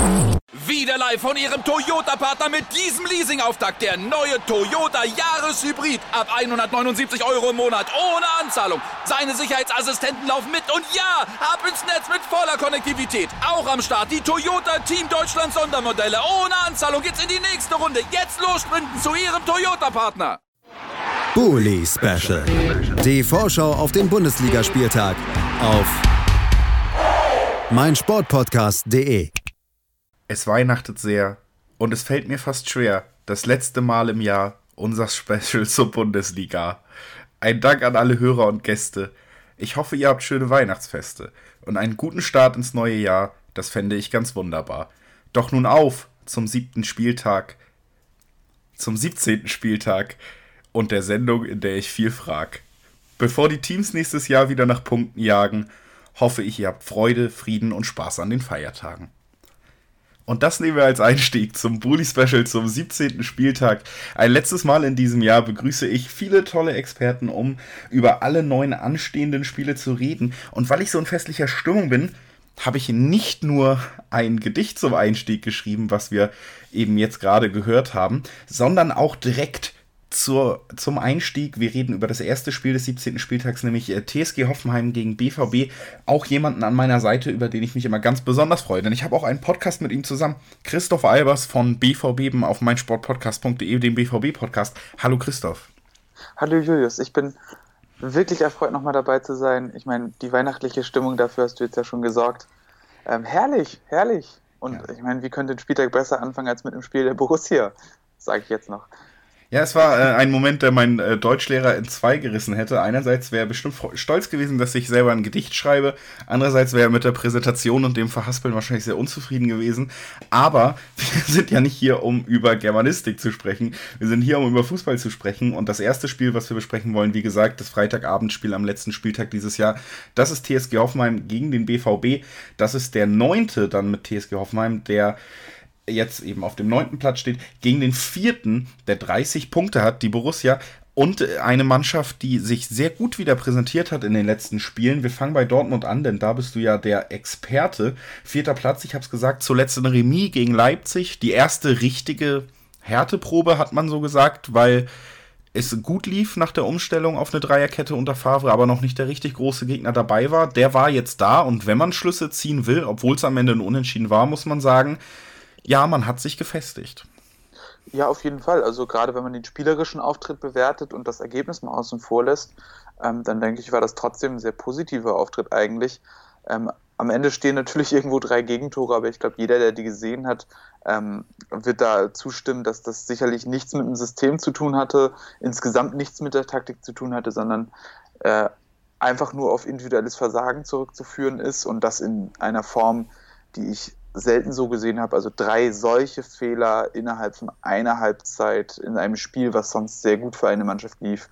Wieder live von Ihrem Toyota-Partner mit diesem Leasing-Auftakt. Der neue Toyota Jahreshybrid. Ab 179 € im Monat. Ohne Anzahlung. Seine Sicherheitsassistenten laufen mit. Und ja, ab ins Netz mit voller Konnektivität. Auch am Start die Toyota Team Deutschland Sondermodelle. Ohne Anzahlung geht's in die nächste Runde. Jetzt los sprinten zu Ihrem Toyota-Partner. Bully Special. Die Vorschau auf den Bundesligaspieltag auf meinsportpodcast.de. Es weihnachtet sehr und es fällt mir fast schwer, das letzte Mal im Jahr unser Special zur Bundesliga. Ein Dank an alle Hörer und Gäste. Ich hoffe, ihr habt schöne Weihnachtsfeste und einen guten Start ins neue Jahr, das fände ich ganz wunderbar. Doch nun auf zum 17. Spieltag und der Sendung, in der ich viel frag. Bevor die Teams nächstes Jahr wieder nach Punkten jagen, hoffe ich, ihr habt Freude, Frieden und Spaß an den Feiertagen. Und das nehmen wir als Einstieg zum Bully-Special zum 17. Spieltag. Ein letztes Mal in diesem Jahr begrüße ich viele tolle Experten, um über alle 9 anstehenden Spiele zu reden. Und weil ich so in festlicher Stimmung bin, habe ich nicht nur ein Gedicht zum Einstieg geschrieben, was wir eben jetzt gerade gehört haben, sondern auch direkt zum Einstieg. Wir reden über das erste Spiel des 17. Spieltags, nämlich TSG Hoffenheim gegen BVB. Auch jemanden an meiner Seite, über den ich mich immer ganz besonders freue, denn ich habe auch einen Podcast mit ihm zusammen. Christoph Albers von BVB auf meinsportpodcast.de, dem BVB-Podcast. Hallo Christoph. Hallo Julius, ich bin wirklich erfreut, nochmal dabei zu sein. Ich meine, die weihnachtliche Stimmung, dafür hast du jetzt ja schon gesorgt. Herrlich. Und ja. Ich meine, wie könnte ein Spieltag besser anfangen als mit einem Spiel der Borussia, sage ich jetzt noch. Ja, es war ein Moment, der mein Deutschlehrer in 2 gerissen hätte. Einerseits wäre er bestimmt stolz gewesen, dass ich selber ein Gedicht schreibe. Andererseits wäre er mit der Präsentation und dem Verhaspeln wahrscheinlich sehr unzufrieden gewesen. Aber wir sind ja nicht hier, um über Germanistik zu sprechen. Wir sind hier, um über Fußball zu sprechen. Und das erste Spiel, was wir besprechen wollen, wie gesagt, das Freitagabendspiel am letzten Spieltag dieses Jahr, das ist TSG Hoffenheim gegen den BVB. Das ist der 9. dann mit TSG Hoffenheim, der jetzt eben auf dem 9. Platz steht, gegen den 4., der 30 Punkte hat, die Borussia, und eine Mannschaft, die sich sehr gut wieder präsentiert hat in den letzten Spielen. Wir fangen bei Dortmund an, denn da bist du ja der Experte. 4. Platz, ich habe es gesagt, zuletzt ein Remis gegen Leipzig, die erste richtige Härteprobe, hat man so gesagt, weil es gut lief nach der Umstellung auf eine Dreierkette unter Favre, aber noch nicht der richtig große Gegner dabei war. Der war jetzt da, und wenn man Schlüsse ziehen will, obwohl es am Ende ein Unentschieden war, muss man sagen, ja, man hat sich gefestigt. Ja, auf jeden Fall. Also gerade wenn man den spielerischen Auftritt bewertet und das Ergebnis mal außen vor lässt, dann denke ich, war das trotzdem ein sehr positiver Auftritt eigentlich. Am Ende stehen natürlich irgendwo 3 Gegentore, aber ich glaube, jeder, der die gesehen hat, wird da zustimmen, dass das sicherlich nichts mit dem System zu tun hatte, insgesamt nichts mit der Taktik zu tun hatte, sondern einfach nur auf individuelles Versagen zurückzuführen ist, und das in einer Form, die ich selten so gesehen habe. Also 3 solche Fehler innerhalb von einer Halbzeit in einem Spiel, was sonst sehr gut für eine Mannschaft lief.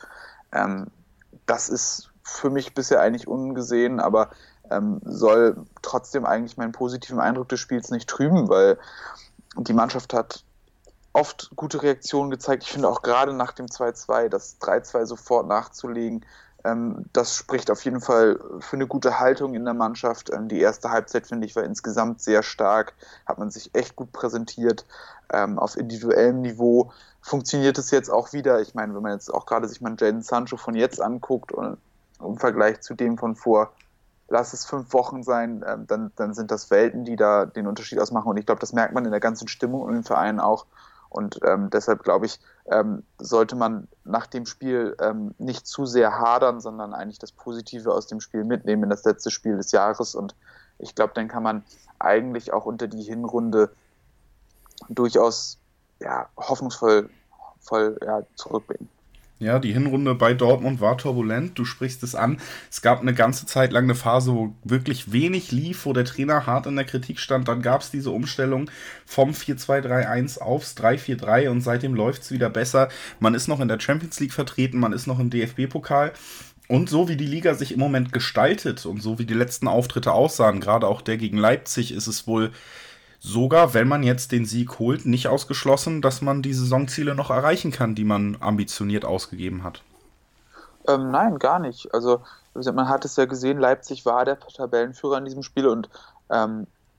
Das ist für mich bisher eigentlich ungesehen, aber soll trotzdem eigentlich meinen positiven Eindruck des Spiels nicht trüben, weil die Mannschaft hat oft gute Reaktionen gezeigt. Ich finde auch gerade nach dem 2-2, das 3-2 sofort nachzulegen, das spricht auf jeden Fall für eine gute Haltung in der Mannschaft. Die erste Halbzeit, finde ich, war insgesamt sehr stark, hat man sich echt gut präsentiert. Auf individuellem Niveau funktioniert es jetzt auch wieder. Ich meine, wenn man jetzt auch gerade sich mal Jadon Sancho von jetzt anguckt und im Vergleich zu dem von vor, lass es 5 Wochen sein, dann sind das Welten, die da den Unterschied ausmachen. Und ich glaube, das merkt man in der ganzen Stimmung und im Verein auch. Und deshalb glaube ich, sollte man nach dem Spiel nicht zu sehr hadern, sondern eigentlich das Positive aus dem Spiel mitnehmen in das letzte Spiel des Jahres. Und ich glaube, dann kann man eigentlich auch unter die Hinrunde durchaus hoffnungsvoll zurückblicken. Ja, die Hinrunde bei Dortmund war turbulent, du sprichst es an. Es gab eine ganze Zeit lang eine Phase, wo wirklich wenig lief, wo der Trainer hart in der Kritik stand. Dann gab es diese Umstellung vom 4-2-3-1 aufs 3-4-3 und seitdem läuft es wieder besser. Man ist noch in der Champions League vertreten, man ist noch im DFB-Pokal. Und so wie die Liga sich im Moment gestaltet und so wie die letzten Auftritte aussahen, gerade auch der gegen Leipzig, ist es wohl sogar, wenn man jetzt den Sieg holt, nicht ausgeschlossen, dass man die Saisonziele noch erreichen kann, die man ambitioniert ausgegeben hat. Nein, gar nicht. Also, wie gesagt, man hat es ja gesehen, Leipzig war der Tabellenführer in diesem Spiel und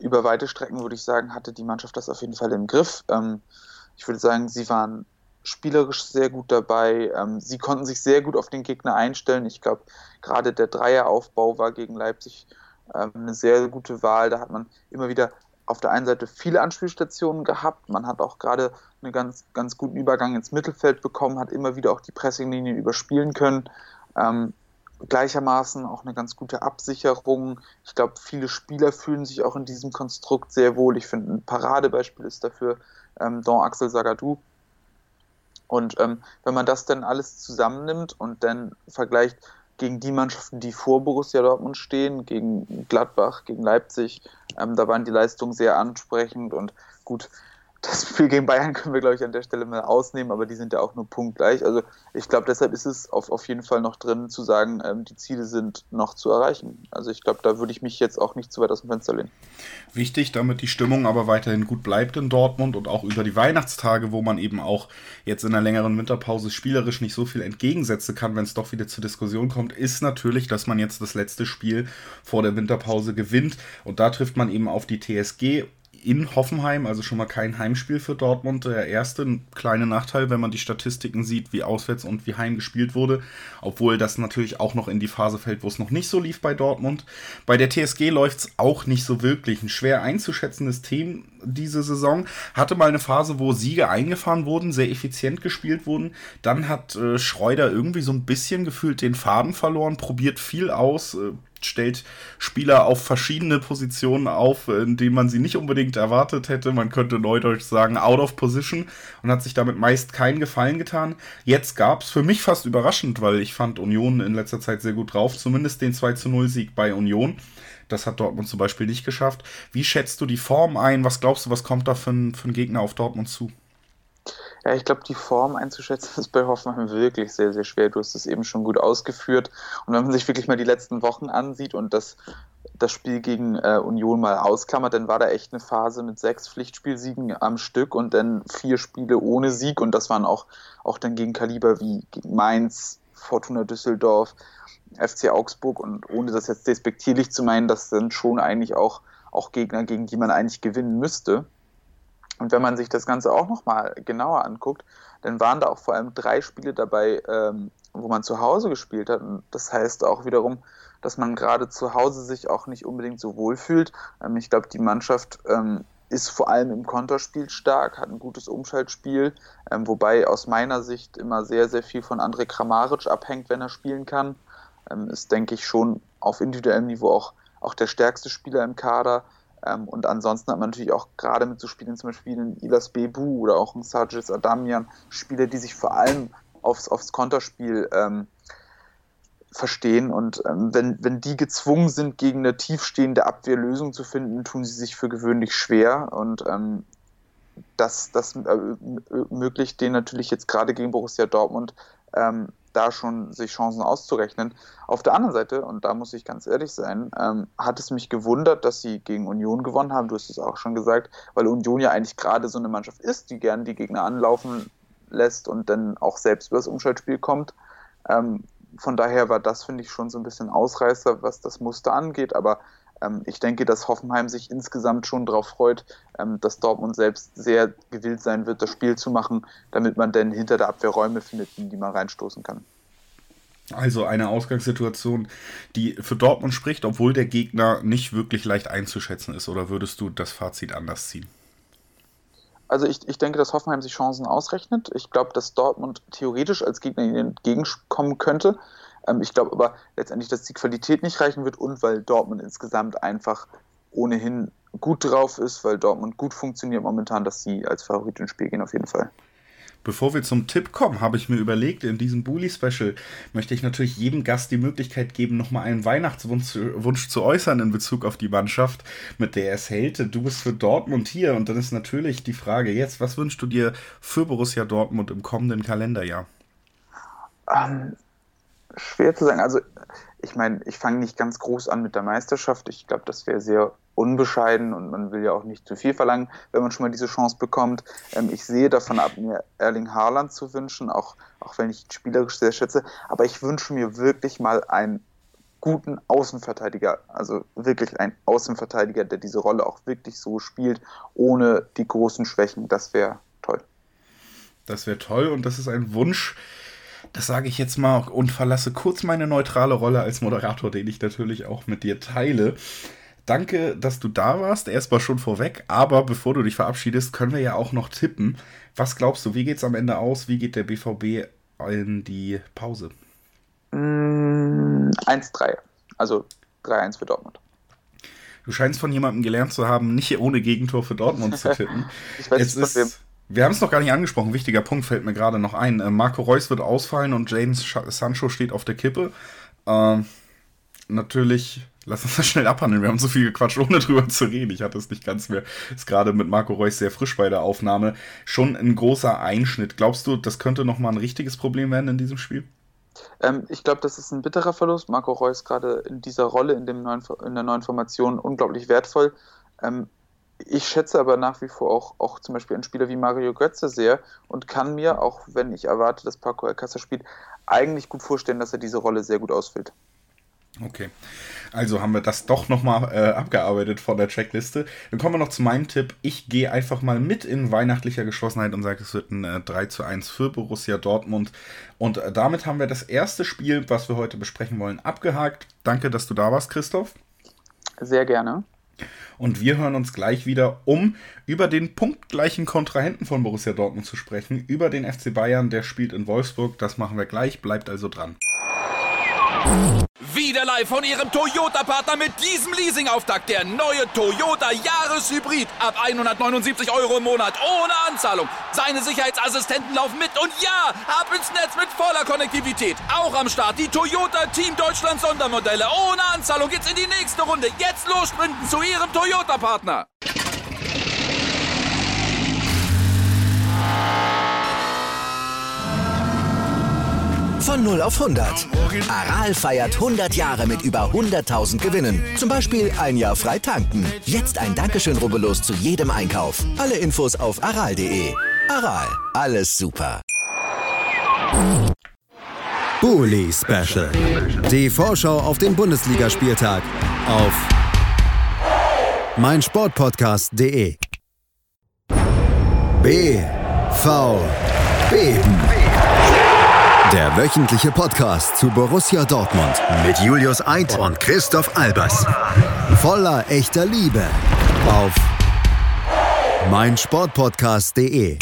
über weite Strecken, würde ich sagen, hatte die Mannschaft das auf jeden Fall im Griff. Ich würde sagen, sie waren spielerisch sehr gut dabei. Sie konnten sich sehr gut auf den Gegner einstellen. Ich glaube, gerade der Dreieraufbau war gegen Leipzig eine sehr gute Wahl. Da hat man immer wieder auf der einen Seite viele Anspielstationen gehabt. Man hat auch gerade einen ganz, ganz guten Übergang ins Mittelfeld bekommen, hat immer wieder auch die Pressinglinien überspielen können. Gleichermaßen auch eine ganz gute Absicherung. Ich glaube, viele Spieler fühlen sich auch in diesem Konstrukt sehr wohl. Ich finde, ein Paradebeispiel ist dafür Don Axel Zagadou. Und wenn man das dann alles zusammennimmt und dann vergleicht gegen die Mannschaften, die vor Borussia Dortmund stehen, gegen Gladbach, gegen Leipzig, da waren die Leistungen sehr ansprechend und gut. Das Spiel gegen Bayern können wir, glaube ich, an der Stelle mal ausnehmen, aber die sind ja auch nur punktgleich. Also ich glaube, deshalb ist es auf jeden Fall noch drin zu sagen, die Ziele sind noch zu erreichen. Also ich glaube, da würde ich mich jetzt auch nicht zu weit aus dem Fenster lehnen. Wichtig, damit die Stimmung aber weiterhin gut bleibt in Dortmund und auch über die Weihnachtstage, wo man eben auch jetzt in einer längeren Winterpause spielerisch nicht so viel entgegensetzen kann, wenn es doch wieder zur Diskussion kommt, ist natürlich, dass man jetzt das letzte Spiel vor der Winterpause gewinnt. Und da trifft man eben auf die TSG in Hoffenheim, also schon mal kein Heimspiel für Dortmund. Der erste kleine Nachteil, wenn man die Statistiken sieht, wie auswärts und wie heim gespielt wurde, obwohl das natürlich auch noch in die Phase fällt, wo es noch nicht so lief bei Dortmund. Bei der TSG läuft es auch nicht so wirklich. Ein schwer einzuschätzendes Team diese Saison. Hatte mal eine Phase, wo Siege eingefahren wurden, sehr effizient gespielt wurden. Dann hat Schreuder irgendwie so ein bisschen gefühlt den Faden verloren, probiert viel aus, stellt Spieler auf verschiedene Positionen auf, in denen man sie nicht unbedingt erwartet hätte. Man könnte neudeutsch sagen, out of position, und hat sich damit meist keinen Gefallen getan. Jetzt gab es für mich fast überraschend, weil ich fand Union in letzter Zeit sehr gut drauf, zumindest den 2:0-Sieg bei Union. Das hat Dortmund zum Beispiel nicht geschafft. Wie schätzt du die Form ein? Was glaubst du, was kommt da für ein Gegner auf Dortmund zu? Ja, ich glaube, die Form einzuschätzen ist bei Hoffenheim wirklich sehr, sehr schwer. Du hast es eben schon gut ausgeführt. Und wenn man sich wirklich mal die letzten Wochen ansieht und das Spiel gegen Union mal ausklammert, dann war da echt eine Phase mit 6 Pflichtspielsiegen am Stück und dann 4 Spiele ohne Sieg. Und das waren auch dann gegen Kaliber wie gegen Mainz, Fortuna Düsseldorf, FC Augsburg. Und ohne das jetzt despektierlich zu meinen, das sind schon eigentlich auch Gegner, gegen die man eigentlich gewinnen müsste. Und wenn man sich das Ganze auch nochmal genauer anguckt, dann waren da auch vor allem 3 Spiele dabei, wo man zu Hause gespielt hat. Und das heißt auch wiederum, dass man gerade zu Hause sich auch nicht unbedingt so wohl fühlt. Ich glaube, die Mannschaft ist vor allem im Konterspiel stark, hat ein gutes Umschaltspiel, wobei aus meiner Sicht immer sehr, sehr viel von Andrej Kramaric abhängt, wenn er spielen kann. Ist, denke ich, schon auf individuellem Niveau auch der stärkste Spieler im Kader. Und ansonsten hat man natürlich auch gerade mit so Spielern zum Beispiel einen Ilas Bebu oder auch einen Sargis Adamian, Spieler, die sich vor allem aufs Konterspiel verstehen. Und wenn die gezwungen sind, gegen eine tiefstehende Abwehrlösung zu finden, tun sie sich für gewöhnlich schwer. Und das ermöglicht denen natürlich jetzt gerade gegen Borussia Dortmund da schon sich Chancen auszurechnen. Auf der anderen Seite, und da muss ich ganz ehrlich sein, hat es mich gewundert, dass sie gegen Union gewonnen haben, du hast es auch schon gesagt, weil Union ja eigentlich gerade so eine Mannschaft ist, die gern die Gegner anlaufen lässt und dann auch selbst über das Umschaltspiel kommt. Von daher war das, finde ich, schon so ein bisschen Ausreißer, was das Muster angeht, aber ich denke, dass Hoffenheim sich insgesamt schon darauf freut, dass Dortmund selbst sehr gewillt sein wird, das Spiel zu machen, damit man dann hinter der Abwehr Räume findet, in die man reinstoßen kann. Also eine Ausgangssituation, die für Dortmund spricht, obwohl der Gegner nicht wirklich leicht einzuschätzen ist. Oder würdest du das Fazit anders ziehen? Also ich denke, dass Hoffenheim sich Chancen ausrechnet. Ich glaube, dass Dortmund theoretisch als Gegner ihnen entgegenkommen könnte. Ich glaube aber letztendlich, dass die Qualität nicht reichen wird und weil Dortmund insgesamt einfach ohnehin gut drauf ist, weil Dortmund gut funktioniert momentan, dass sie als Favorit ins Spiel gehen auf jeden Fall. Bevor wir zum Tipp kommen, habe ich mir überlegt, in diesem Bully-Special möchte ich natürlich jedem Gast die Möglichkeit geben, nochmal einen Weihnachtswunsch zu äußern in Bezug auf die Mannschaft, mit der er es hält. Du bist für Dortmund hier und dann ist natürlich die Frage jetzt, was wünschst du dir für Borussia Dortmund im kommenden Kalenderjahr? Schwer zu sagen. Also ich meine, ich fange nicht ganz groß an mit der Meisterschaft. Ich glaube, das wäre sehr unbescheiden und man will ja auch nicht zu viel verlangen, wenn man schon mal diese Chance bekommt. Ich sehe davon ab, mir Erling Haaland zu wünschen, auch wenn ich ihn spielerisch sehr schätze. Aber ich wünsche mir wirklich mal ein guten Außenverteidiger, also wirklich ein Außenverteidiger, der diese Rolle auch wirklich so spielt, ohne die großen Schwächen. Das wäre toll. Das wäre toll und das ist ein Wunsch, das sage ich jetzt mal und verlasse kurz meine neutrale Rolle als Moderator, den ich natürlich auch mit dir teile. Danke, dass du da warst, erstmal schon vorweg, aber bevor du dich verabschiedest, können wir ja auch noch tippen. Was glaubst du, wie geht es am Ende aus? Wie geht der BVB in die Pause? 1-3, also 3-1 für Dortmund. Du scheinst von jemandem gelernt zu haben, nicht ohne Gegentor für Dortmund zu tippen. Ich weiß nicht, wir haben es noch gar nicht angesprochen, wichtiger Punkt fällt mir gerade noch ein. Marco Reus wird ausfallen und Jadon Sancho steht auf der Kippe. Natürlich, lass uns das schnell abhandeln, wir haben so viel gequatscht, ohne drüber zu reden. Ich hatte es nicht ganz mehr, ist gerade mit Marco Reus sehr frisch bei der Aufnahme. Schon ein großer Einschnitt. Glaubst du, das könnte nochmal ein richtiges Problem werden in diesem Spiel? Ich glaube, das ist ein bitterer Verlust. Marco Reus gerade in dieser Rolle, in der neuen Formation unglaublich wertvoll. Ich schätze aber nach wie vor auch zum Beispiel einen Spieler wie Mario Götze sehr und kann mir, auch wenn ich erwarte, dass Paco Alcácer spielt, eigentlich gut vorstellen, dass er diese Rolle sehr gut ausfüllt. Okay, also haben wir das doch nochmal abgearbeitet von der Checkliste. Dann kommen wir noch zu meinem Tipp. Ich gehe einfach mal mit in weihnachtlicher Geschlossenheit und sage, es wird ein 3-1 für Borussia Dortmund. Und damit haben wir das erste Spiel, was wir heute besprechen wollen, abgehakt. Danke, dass du da warst, Christoph. Sehr gerne. Und wir hören uns gleich wieder, um über den punktgleichen Kontrahenten von Borussia Dortmund zu sprechen, über den FC Bayern, der spielt in Wolfsburg. Das machen wir gleich, bleibt also dran. Wieder live von Ihrem Toyota-Partner mit diesem Leasing-Auftakt. Der neue Toyota Jahreshybrid. Ab 179 € im Monat. Ohne Anzahlung. Seine Sicherheitsassistenten laufen mit. Und ja, ab ins Netz mit voller Konnektivität. Auch am Start die Toyota Team Deutschland Sondermodelle. Ohne Anzahlung geht's in die nächste Runde. Jetzt los sprinten zu Ihrem Toyota-Partner. Von 0 auf 100. Aral feiert 100 Jahre mit über 100.000 Gewinnen. Zum Beispiel ein Jahr frei tanken. Jetzt ein Dankeschön, rubbellos zu jedem Einkauf. Alle Infos auf aral.de. Aral, alles super. Bully Special. Die Vorschau auf den Bundesligaspieltag auf meinsportpodcast.de. BVB. Der wöchentliche Podcast zu Borussia Dortmund mit Julius Eid und Christoph Albers. Voller echter Liebe auf meinsportpodcast.de.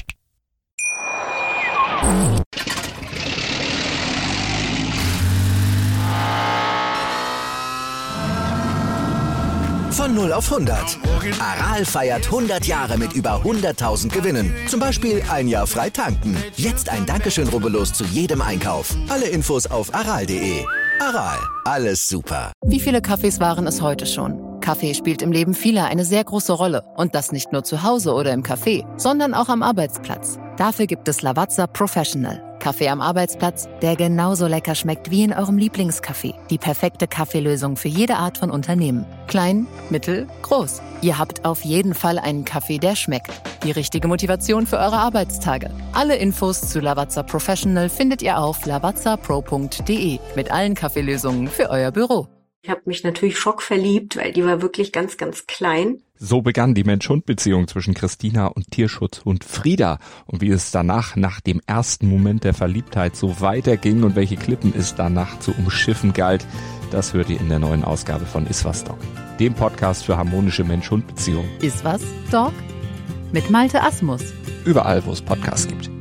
Von 0 auf 100. Aral feiert 100 Jahre mit über 100.000 Gewinnen. Zum Beispiel ein Jahr frei tanken. Jetzt ein Dankeschön, rubbellos zu jedem Einkauf. Alle Infos auf aral.de. Aral, alles super. Wie viele Kaffees waren es heute schon? Kaffee spielt im Leben vieler eine sehr große Rolle. Und das nicht nur zu Hause oder im Café, sondern auch am Arbeitsplatz. Dafür gibt es Lavazza Professional. Kaffee am Arbeitsplatz, der genauso lecker schmeckt wie in eurem Lieblingscafé. Die perfekte Kaffeelösung für jede Art von Unternehmen. Klein, mittel, groß. Ihr habt auf jeden Fall einen Kaffee, der schmeckt. Die richtige Motivation für eure Arbeitstage. Alle Infos zu Lavazza Professional findet ihr auf lavazzapro.de mit allen Kaffeelösungen für euer Büro. Ich habe mich natürlich schockverliebt, weil die war wirklich ganz, ganz klein. So begann die Mensch-Hund-Beziehung zwischen Christina und Tierschutzhund Frieda. Und wie es danach, nach dem ersten Moment der Verliebtheit, so weiterging und welche Klippen es danach zu umschiffen galt, das hört ihr in der neuen Ausgabe von Iswas Dog, dem Podcast für harmonische Mensch-Hund-Beziehungen. Iswas Dog? Mit Malte Asmus. Überall, wo es Podcasts gibt.